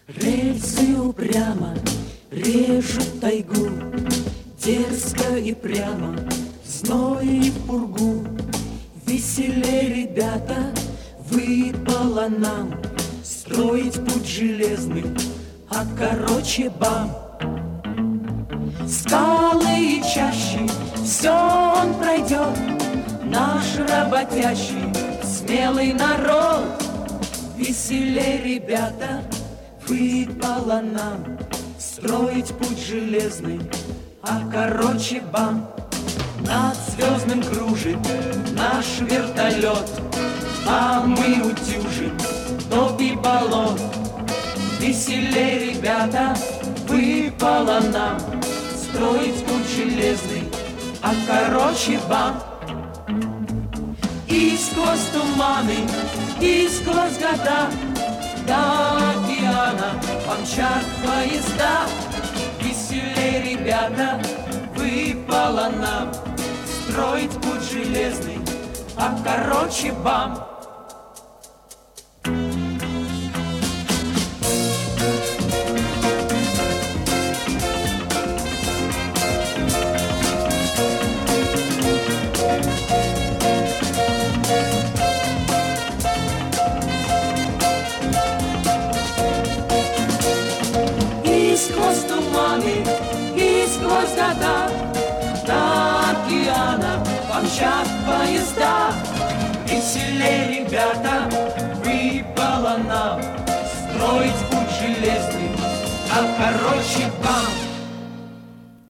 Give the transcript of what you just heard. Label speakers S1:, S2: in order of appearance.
S1: Рельсы упрямо режут тайгу, дерзко и прямо, в зной и в пургу. Веселей, ребята, выпало нам строить путь железный, а короче бам. Скалы и чащи, все он пройдет, наш работящий, смелый народ. Веселей, ребята, выпало нам строить путь железный, а короче бам. Над звездным кружит наш вертолет, а мы утюжим топи болот. Веселей, ребята, выпало нам строить путь железный, а короче бам. И сквозь туманы, и сквозь года до океана помчат поезда. Веселей, ребята, выпало нам строить путь железный, а короче бам. И сквозь туманы, и сквозь года до океана помчат поезда. Веселей, ребята, выпало нам строить путь железный, а короче бам.